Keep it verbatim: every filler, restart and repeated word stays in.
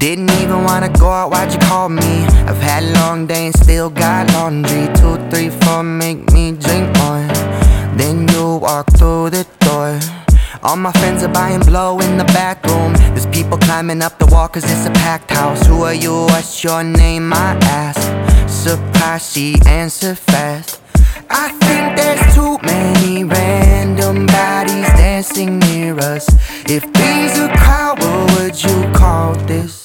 Didn't even wanna go out, why'd you call me? I've had a long day and still got laundry. Two, three, four, make me drink one. Then you walk through the door. All my friends are buying blow in the back room. There's people climbing up the wall cause it's a packed house. Who are you, what's your name, I ask. Surprised she answered fast. I think there's too many random bodies dancing near us. If these a crowd, what would you call this?